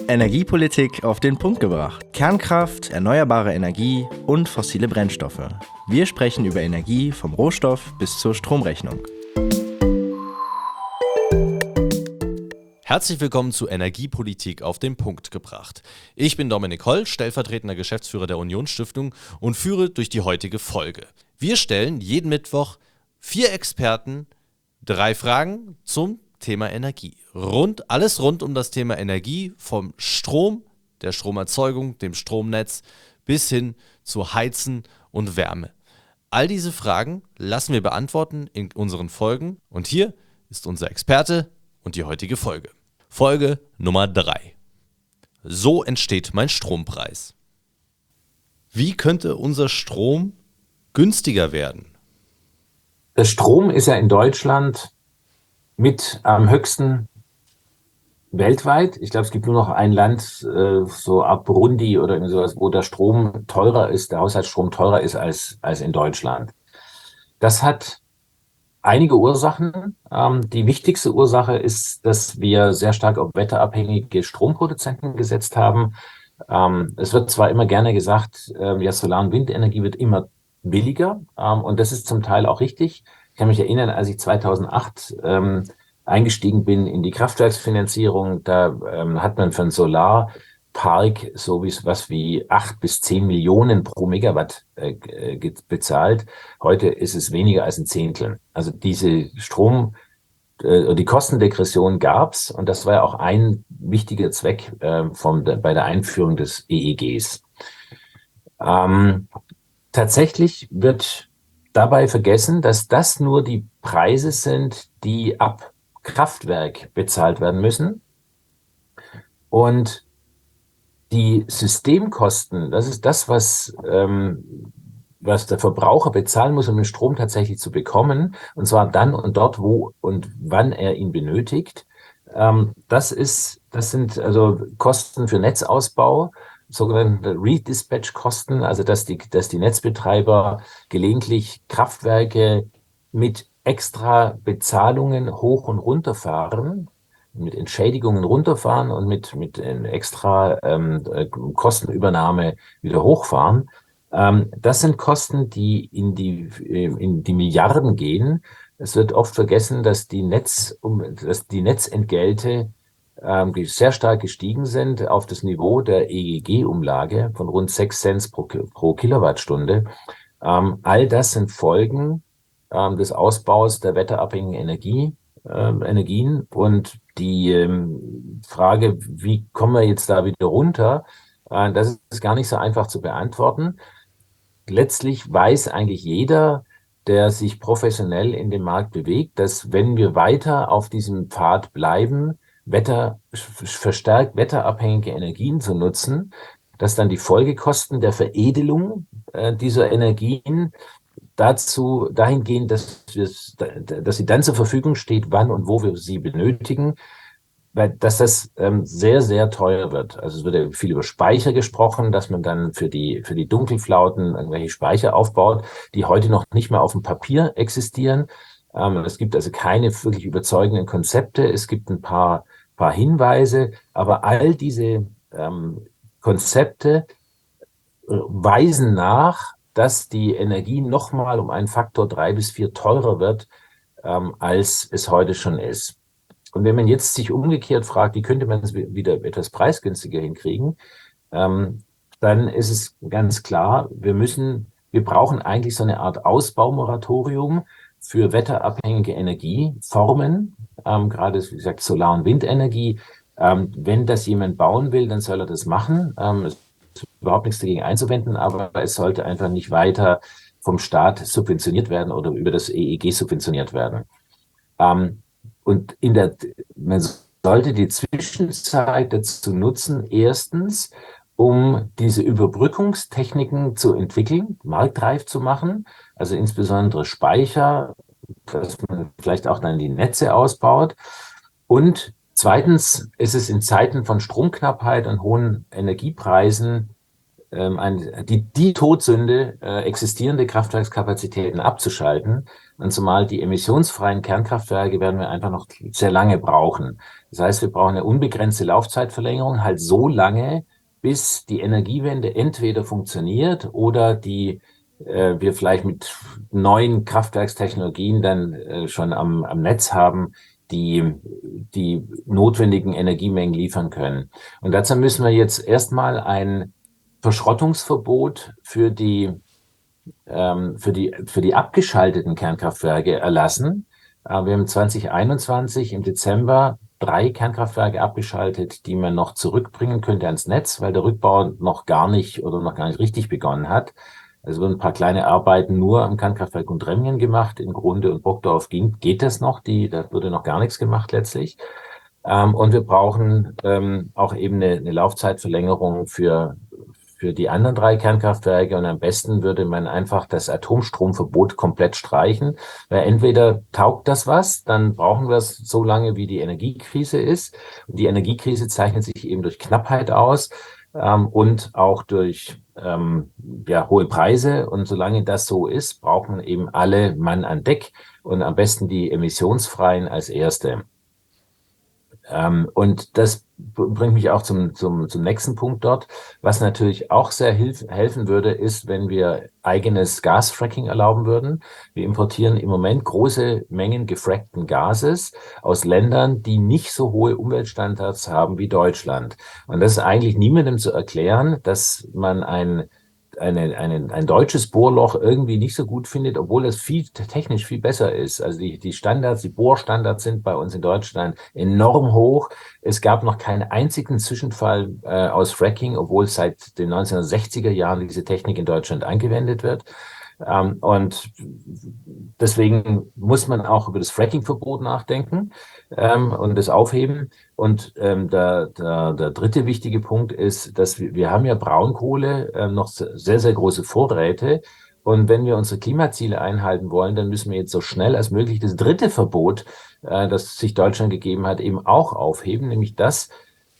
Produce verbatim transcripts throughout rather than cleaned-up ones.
Energiepolitik auf den Punkt gebracht. Kernkraft, erneuerbare Energie und fossile Brennstoffe. Wir sprechen über Energie vom Rohstoff bis zur Stromrechnung. Herzlich willkommen zu Energiepolitik auf den Punkt gebracht. Ich bin Dominik Holl, stellvertretender Geschäftsführer der Unionsstiftung und führe durch die heutige Folge. Wir stellen jeden Mittwoch vier Experten drei Fragen zum Thema Energie. Rund, alles rund um das Thema Energie, vom Strom, der Stromerzeugung, dem Stromnetz bis hin zu Heizen und Wärme. All diese Fragen lassen wir beantworten in unseren Folgen und hier ist unser Experte und die heutige Folge. Folge Nummer drei. So entsteht mein Strompreis. Wie könnte unser Strom günstiger werden? Der Strom ist ja in Deutschland mit am höchsten weltweit. Ich glaube, es gibt nur noch ein Land, äh, so ab Burundi oder irgendwie sowas, wo der Strom teurer ist, der Haushaltsstrom teurer ist als, als in Deutschland. Das hat einige Ursachen. Ähm, die wichtigste Ursache ist, dass wir sehr stark auf wetterabhängige Stromproduzenten gesetzt haben. Ähm, es wird zwar immer gerne gesagt, äh, ja, Solar- und Windenergie wird immer billiger, ähm, und das ist zum Teil auch richtig. Ich kann mich erinnern, als ich zweitausendacht ähm, eingestiegen bin in die Kraftwerksfinanzierung, da ähm, hat man für einen Solarpark so wie was wie acht bis zehn Millionen pro Megawatt äh, ge- bezahlt. Heute ist es weniger als ein Zehntel. Also diese Strom, äh, die Kostendegression gab's, und das war ja auch ein wichtiger Zweck äh, vom, der, bei der Einführung des E E Gs. Ähm, tatsächlich wird dabei vergessen, dass das nur die Preise sind, die ab Kraftwerk bezahlt werden müssen. Und die Systemkosten, das ist das, was, ähm, was der Verbraucher bezahlen muss, um den Strom tatsächlich zu bekommen. Und zwar dann und dort, wo und wann er ihn benötigt. Ähm, das ist, das sind also Kosten für Netzausbau, sogenannte Redispatch-Kosten, also dass die, dass die Netzbetreiber gelegentlich Kraftwerke mit extra Bezahlungen hoch und runter fahren, mit Entschädigungen runterfahren und mit, mit extra ähm, Kostenübernahme wieder hochfahren. Ähm, das sind Kosten, die in die, in die Milliarden gehen. Es wird oft vergessen, dass die Netz, um, dass die Netzentgelte ähm, sehr stark gestiegen sind auf das Niveau der E E G-Umlage von rund sechs Cent pro, pro Kilowattstunde. Ähm, all das sind Folgen ähm, des Ausbaus der wetterabhängigen Energie, ähm, Energien, und die ähm, Frage, wie kommen wir jetzt da wieder runter, äh, das ist gar nicht so einfach zu beantworten. Letztlich weiß eigentlich jeder, der sich professionell in dem Markt bewegt, dass wenn wir weiter auf diesem Pfad bleiben, Wetter, verstärkt wetterabhängige Energien zu nutzen, dass dann die Folgekosten der Veredelung äh, dieser Energien dazu dahingehend, dass, dass sie dann zur Verfügung steht, wann und wo wir sie benötigen, weil dass das ähm, sehr, sehr teuer wird. Also es wird ja viel über Speicher gesprochen, dass man dann für die, für die Dunkelflauten irgendwelche Speicher aufbaut, die heute noch nicht mal auf dem Papier existieren. Ähm, es gibt also keine wirklich überzeugenden Konzepte. Es gibt ein paar, paar Hinweise, aber all diese ähm, Konzepte äh, weisen nach, dass die Energie nochmal um einen Faktor drei bis vier teurer wird, ähm, als es heute schon ist. Und wenn man jetzt sich umgekehrt fragt, wie könnte man es wieder etwas preisgünstiger hinkriegen, ähm, dann ist es ganz klar, wir müssen, wir brauchen eigentlich so eine Art Ausbaumoratorium für wetterabhängige Energieformen, ähm, gerade wie gesagt Solar- und Windenergie. Ähm, wenn das jemand bauen will, dann soll er das machen. Ähm, es ist überhaupt nichts dagegen einzuwenden, aber es sollte einfach nicht weiter vom Staat subventioniert werden oder über das E E G subventioniert werden. Ähm, und in der, man sollte die Zwischenzeit dazu nutzen, erstens, um diese Überbrückungstechniken zu entwickeln, marktreif zu machen, also insbesondere Speicher, dass man vielleicht auch dann die Netze ausbaut. Und zweitens ist es in Zeiten von Stromknappheit und hohen Energiepreisen ähm, ein, die, die Todsünde, äh, existierende Kraftwerkskapazitäten abzuschalten. Und zumal die emissionsfreien Kernkraftwerke werden wir einfach noch sehr lange brauchen. Das heißt, wir brauchen eine unbegrenzte Laufzeitverlängerung, halt so lange, bis die Energiewende entweder funktioniert oder die äh, wir vielleicht mit neuen Kraftwerkstechnologien dann äh, schon am, am Netz haben, die die notwendigen Energiemengen liefern können. Und dazu müssen wir jetzt erstmal ein Verschrottungsverbot für die, ähm, für die, für die abgeschalteten Kernkraftwerke erlassen. Äh, wir haben zwanzig einundzwanzig im Dezember drei Kernkraftwerke abgeschaltet, die man noch zurückbringen könnte ans Netz, weil der Rückbau noch gar nicht oder noch gar nicht richtig begonnen hat. Es wurden ein paar kleine Arbeiten nur am Kernkraftwerk Gundremmingen gemacht. In Grunde und Burgdorf ging, geht das noch. Die, da wurde noch gar nichts gemacht letztlich. Ähm, und wir brauchen ähm, auch eben eine, eine Laufzeitverlängerung für, für die anderen drei Kernkraftwerke. Und am besten würde man einfach das Atomstromverbot komplett streichen. Weil entweder taugt das was, dann brauchen wir es so lange, wie die Energiekrise ist. Und die Energiekrise zeichnet sich eben durch Knappheit aus. Ähm, und auch durch ähm, ja, hohe Preise. Und solange das so ist, braucht man eben alle Mann an Deck und am besten die emissionsfreien als erste. Ähm, und das bringt mich auch zum, zum, zum nächsten Punkt dort. Was natürlich auch sehr hilf, helfen würde, ist, wenn wir eigenes Gasfracking erlauben würden. Wir importieren im Moment große Mengen gefrackten Gases aus Ländern, die nicht so hohe Umweltstandards haben wie Deutschland. Und das ist eigentlich niemandem zu erklären, dass man ein Eine, eine, ein deutsches Bohrloch irgendwie nicht so gut findet, obwohl es viel technisch viel besser ist. Also die, die Standards, die Bohrstandards sind bei uns in Deutschland enorm hoch. Es gab noch keinen einzigen Zwischenfall äh, aus Fracking, obwohl seit den neunzehnhundertsechziger Jahren diese Technik in Deutschland angewendet wird. Ähm, und deswegen muss man auch über das Fracking-Verbot nachdenken ähm, und das aufheben. Und ähm, der, der, der dritte wichtige Punkt ist, dass wir, wir haben ja Braunkohle äh, noch sehr, sehr große Vorräte. Und wenn wir unsere Klimaziele einhalten wollen, dann müssen wir jetzt so schnell als möglich das dritte Verbot, äh, das sich Deutschland gegeben hat, eben auch aufheben, nämlich das,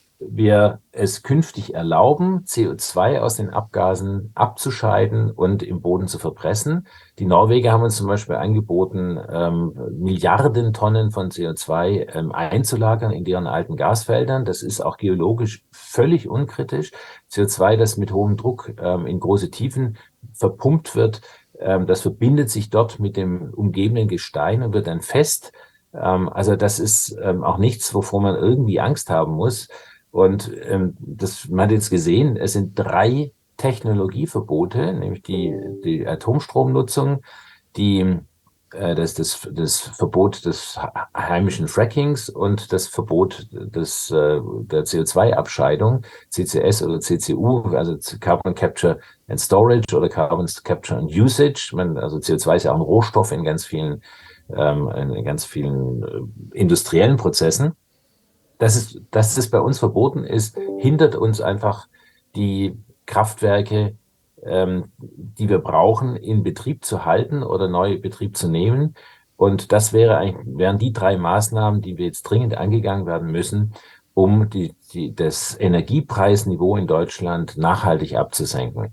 wir es künftig erlauben, C O zwei aus den Abgasen abzuscheiden und im Boden zu verpressen. Die Norweger haben uns zum Beispiel angeboten, ähm, Milliarden Tonnen von C O zwei ähm, einzulagern in deren alten Gasfeldern. Das ist auch geologisch völlig unkritisch. C O zwei, das mit hohem Druck ähm, in große Tiefen verpumpt wird, ähm, das verbindet sich dort mit dem umgebenden Gestein und wird dann fest. Ähm, also das ist ähm, auch nichts, wovor man irgendwie Angst haben muss. Und ähm, das, man hat jetzt gesehen, es sind drei Technologieverbote, nämlich die, die Atomstromnutzung, die, äh, das, das, das Verbot des heimischen Frackings und das Verbot des, äh, der C O zwei Abscheidung, C C S oder C C U, also Carbon Capture and Storage oder Carbon Capture and Usage. Man, also C O zwei ist ja auch ein Rohstoff in ganz vielen, ähm, in ganz vielen äh, industriellen Prozessen. Dass es, dass es bei uns verboten ist, hindert uns einfach, die Kraftwerke, ähm, die wir brauchen, in Betrieb zu halten oder neu in Betrieb zu nehmen. Und das wäre eigentlich, wären die drei Maßnahmen, die wir jetzt dringend angegangen werden müssen, um die, die, das Energiepreisniveau in Deutschland nachhaltig abzusenken.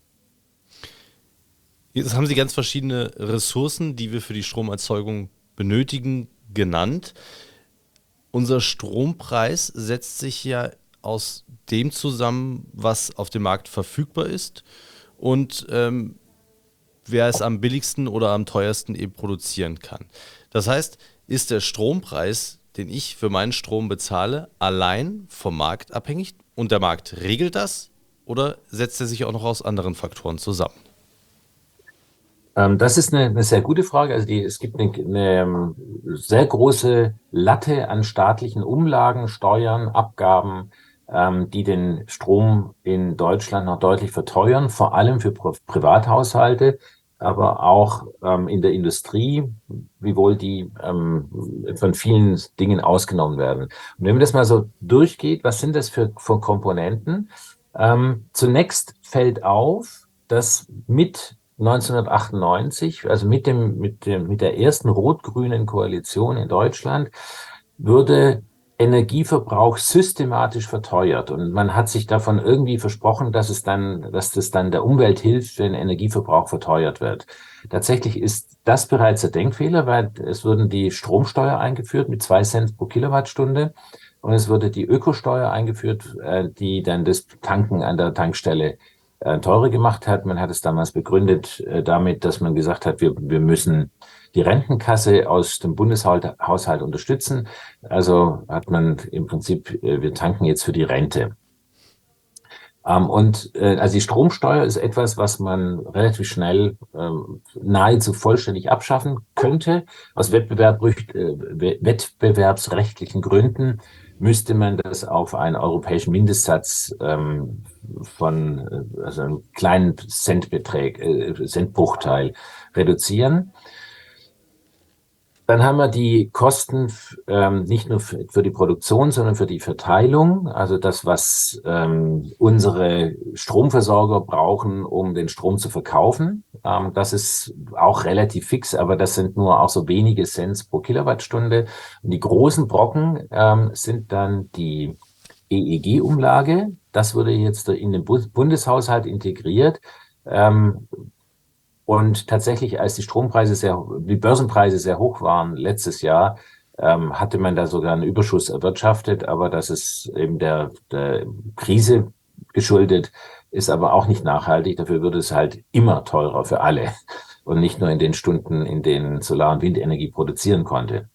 Jetzt haben Sie ganz verschiedene Ressourcen, die wir für die Stromerzeugung benötigen, genannt. Unser Strompreis setzt sich ja aus dem zusammen, was auf dem Markt verfügbar ist und ähm, wer es am billigsten oder am teuersten eben produzieren kann. Das heißt, ist der Strompreis, den ich für meinen Strom bezahle, allein vom Markt abhängig und der Markt regelt das oder setzt er sich auch noch aus anderen Faktoren zusammen? Das ist eine, eine sehr gute Frage. Also die, es gibt eine, eine sehr große Latte an staatlichen Umlagen, Steuern, Abgaben, ähm, die den Strom in Deutschland noch deutlich verteuern, vor allem für Pri- Privathaushalte, aber auch ähm, in der Industrie, wiewohl die ähm, von vielen Dingen ausgenommen werden. Und wenn man das mal so durchgeht, was sind das für, für Komponenten? Ähm, zunächst fällt auf, dass mit neunzehnhundertachtundneunzig, also mit dem, mit dem, mit der ersten rot-grünen Koalition in Deutschland, würde Energieverbrauch systematisch verteuert. Und man hat sich davon irgendwie versprochen, dass es dann, dass das dann der Umwelt hilft, wenn Energieverbrauch verteuert wird. Tatsächlich ist das bereits der Denkfehler, weil es wurden die Stromsteuer eingeführt mit zwei Cent pro Kilowattstunde und es wurde die Ökosteuer eingeführt, die dann das Tanken an der Tankstelle teurer gemacht hat. Man hat es damals begründet damit, dass man gesagt hat, wir, wir müssen die Rentenkasse aus dem Bundeshaushalt unterstützen. Also hat man im Prinzip, wir tanken jetzt für die Rente. Ähm, und äh, also die Stromsteuer ist etwas, was man relativ schnell äh, nahezu vollständig abschaffen könnte. Aus Wettbewerb, äh, wettbewerbsrechtlichen Gründen müsste man das auf einen europäischen Mindestsatz ähm, von äh, also einem kleinen Centbeträg, äh, Centbruchteil reduzieren. Dann haben wir die Kosten ähm, nicht nur für, für die Produktion, sondern für die Verteilung. Also das, was ähm, unsere Stromversorger brauchen, um den Strom zu verkaufen. Ähm, das ist auch relativ fix, aber das sind nur auch so wenige Cents pro Kilowattstunde. Und die großen Brocken ähm, sind dann die E E G-Umlage. Das wurde jetzt in den Bundeshaushalt integriert. Ähm, Und tatsächlich, als die Strompreise sehr, die Börsenpreise sehr hoch waren letztes Jahr, ähm, hatte man da sogar einen Überschuss erwirtschaftet, aber das ist eben der, der Krise geschuldet, ist aber auch nicht nachhaltig. Dafür würde es halt immer teurer für alle und nicht nur in den Stunden, in denen Solar- und Windenergie produzieren konnte.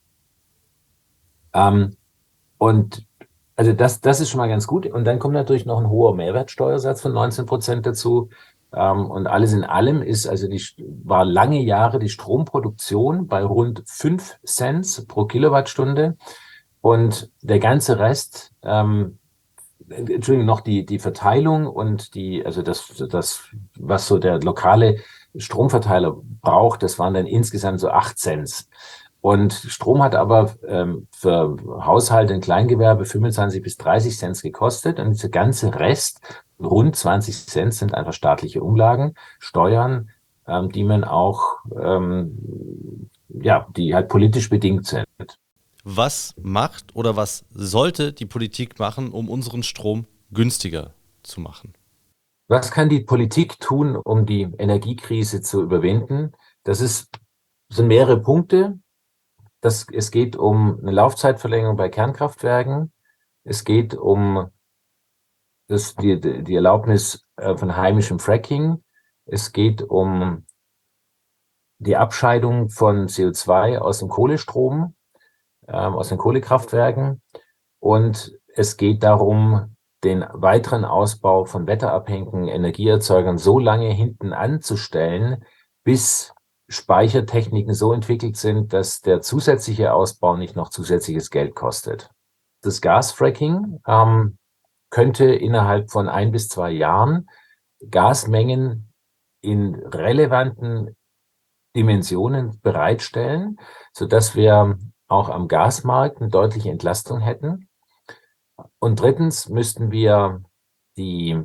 Ähm, und also das, das ist schon mal ganz gut. Und dann kommt natürlich noch ein hoher Mehrwertsteuersatz von neunzehn Prozent dazu. Um, und alles in allem ist, also die, war lange Jahre die Stromproduktion bei rund fünf Cent pro Kilowattstunde und der ganze Rest, ähm, Entschuldigung, noch die, die Verteilung und die, also das, das, was so der lokale Stromverteiler braucht, das waren dann insgesamt so acht Cent. Und Strom hat aber ähm, für Haushalte und Kleingewerbe fünfundzwanzig bis dreißig Cent gekostet. Und dieser ganze Rest, rund zwanzig Cent, sind einfach staatliche Umlagen, Steuern, ähm, die man auch, ähm, ja, die halt politisch bedingt sind. Was macht oder was sollte die Politik machen, um unseren Strom günstiger zu machen? Was kann die Politik tun, um die Energiekrise zu überwinden? Das ist, sind mehrere Punkte. Das, es geht um eine Laufzeitverlängerung bei Kernkraftwerken. Es geht um das, die, die Erlaubnis von heimischem Fracking. Es geht um die Abscheidung von C O zwei aus dem Kohlestrom, äh, aus den Kohlekraftwerken. Und es geht darum, den weiteren Ausbau von wetterabhängigen Energieerzeugern so lange hinten anzustellen, bis Speichertechniken so entwickelt sind, dass der zusätzliche Ausbau nicht noch zusätzliches Geld kostet. Das Gasfracking ähm, könnte innerhalb von ein bis zwei Jahren Gasmengen in relevanten Dimensionen bereitstellen, sodass wir auch am Gasmarkt eine deutliche Entlastung hätten. Und drittens müssten wir die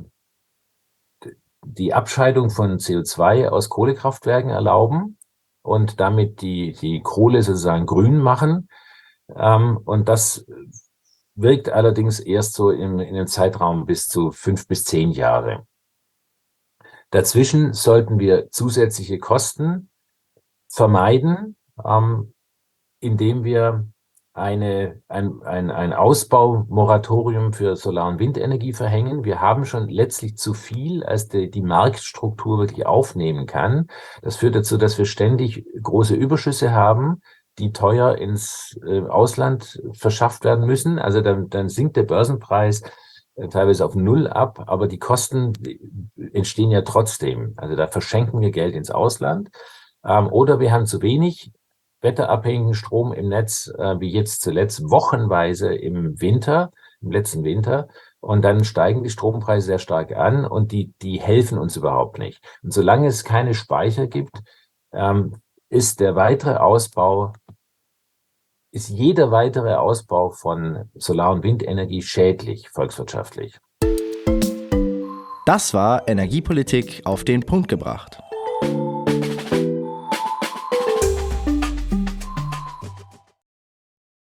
die Abscheidung von C O zwei aus Kohlekraftwerken erlauben und damit die, die Kohle sozusagen grün machen. Ähm, und das wirkt allerdings erst so im, in einem Zeitraum bis zu fünf bis zehn Jahre. Dazwischen sollten wir zusätzliche Kosten vermeiden, ähm, indem wir eine, ein, ein, ein Ausbaumoratorium für Solar- und Windenergie verhängen. Wir haben schon letztlich zu viel, als die, die Marktstruktur wirklich aufnehmen kann. Das führt dazu, dass wir ständig große Überschüsse haben, die teuer ins äh, Ausland verschafft werden müssen. Also dann, dann sinkt der Börsenpreis äh, teilweise auf Null ab, aber die Kosten entstehen ja trotzdem. Also da verschenken wir Geld ins Ausland. Ähm, oder wir haben zu wenig wetterabhängigen Strom im Netz, äh, wie jetzt zuletzt wochenweise im Winter, im letzten Winter. Und dann steigen die Strompreise sehr stark an und die, die helfen uns überhaupt nicht. Und solange es keine Speicher gibt, ähm, ist der weitere Ausbau, ist jeder weitere Ausbau von Solar- und Windenergie schädlich, volkswirtschaftlich. Das war Energiepolitik auf den Punkt gebracht.